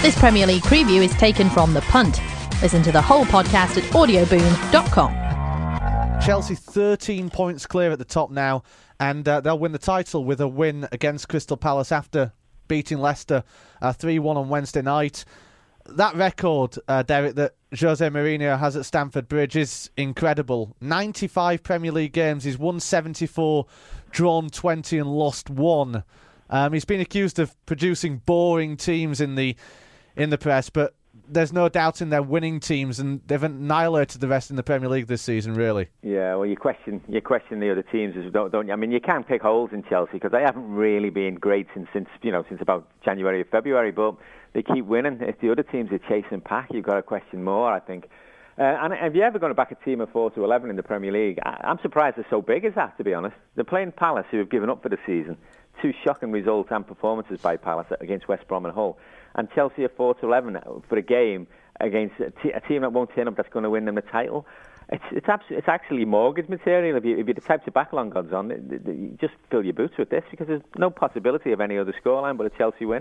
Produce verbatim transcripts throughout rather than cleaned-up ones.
This Premier League preview is taken from The Punt. Listen to the whole podcast at audioboom dot com. Chelsea thirteen points clear at the top now, and uh, they'll win the title with a win against Crystal Palace after beating Leicester uh, three one on Wednesday night. That record, uh, Derek, that Jose Mourinho has at Stamford Bridge is incredible. ninety-five Premier League games, he's won seventy-four, drawn twenty and lost one. Um, he's been accused of producing boring teams in the in the press, but there's no doubt in their winning teams, and they've annihilated the rest in the Premier League this season, really. Yeah, well, you question you question the other teams, don't, don't you? I mean, you can't pick holes in Chelsea because they haven't really been great since, since you know since about January or February, but they keep winning. If the other teams are chasing pack, you've got to question more, I think. Uh, and have you ever going to back a team of four to eleven in the Premier League? I, I'm surprised they're so big as that, to be honest. They're playing Palace, who have given up for the season. Two shocking results and performances by Palace against West Brom and Hull. And Chelsea are four to eleven for a game against a, t- a team that won't turn up that's going to win them the title. It's it's, abs- it's actually mortgage material. If, you, if you're the type to back long odds on, it, it, you just fill your boots with this because there's no possibility of any other scoreline but a Chelsea win.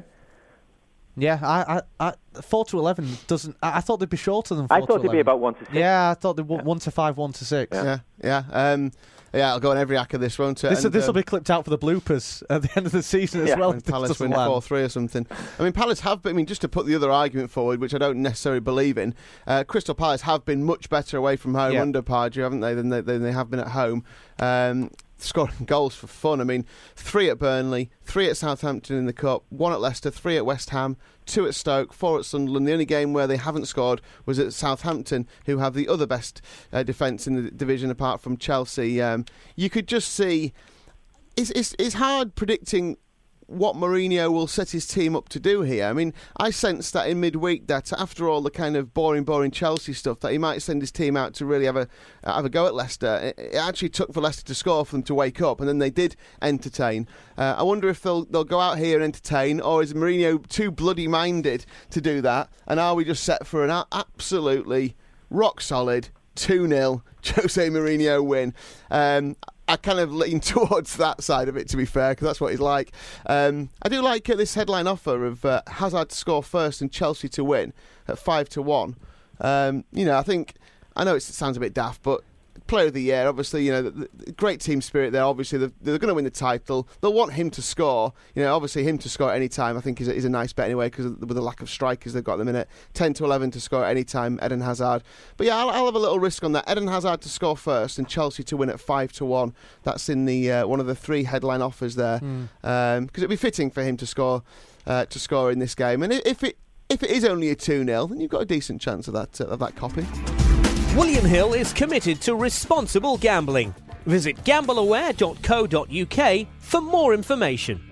Yeah, I, I, I, four to eleven doesn't. I, I thought they'd be shorter than four I to thought eleven. they'd be about one to six. Yeah, I thought they'd be yeah. one to five, one to six. Yeah, yeah, yeah. Um, yeah, I'll go on every hack of this, won't it? This, and, this will um, be clipped out for the bloopers at the end of the season as yeah. well. When Palace win four three or something. I mean, Palace have been, I mean, just to put the other argument forward, which I don't necessarily believe in, uh, Crystal Palace have been much better away from home yeah. under Pardew, haven't they, than they, than they have been at home. Um, scoring goals for fun. I mean, three at Burnley, three at Southampton in the Cup, one at Leicester, three at West Ham, two at Stoke, four at Sunderland. The only game where they haven't scored was at Southampton, who have the other best uh, defence in the division apart from Chelsea. Um, you could just see it's, it's, it's hard predicting what Mourinho will set his team up to do here. I mean, I sensed that in midweek that after all the kind of boring, boring Chelsea stuff, that he might send his team out to really have a uh, have a go at Leicester. It, it actually took for Leicester to score for them to wake up, and then they did entertain. Uh, I wonder if they'll they'll go out here and entertain, or is Mourinho too bloody minded to do that? And are we just set for an a- absolutely rock solid two nil Jose Mourinho win? Um, I kind of lean towards that side of it, to be fair, because that's what he's like. Um, I do like uh, this headline offer of uh, Hazard to score first and Chelsea to win at five to one. Um, you know, I think I know it sounds a bit daft, but Player of the Year, obviously, you know, the, the great team spirit there. Obviously, they're, they're going to win the title. They'll want him to score. You know, obviously, him to score at any time, I think, is a, is a nice bet anyway, because with the lack of strikers they've got at the minute. ten to eleven to score at any time, Eden Hazard. But yeah, I'll, I'll have a little risk on that. Eden Hazard to score first and Chelsea to win at five to one. That's in the uh, one of the three headline offers there, because mm. um, it'd be fitting for him to score uh, to score in this game. And if it if it is only a two nil, then you've got a decent chance of that uh, of that copy. William Hill is committed to responsible gambling. Visit gamble aware dot co dot uk for more information.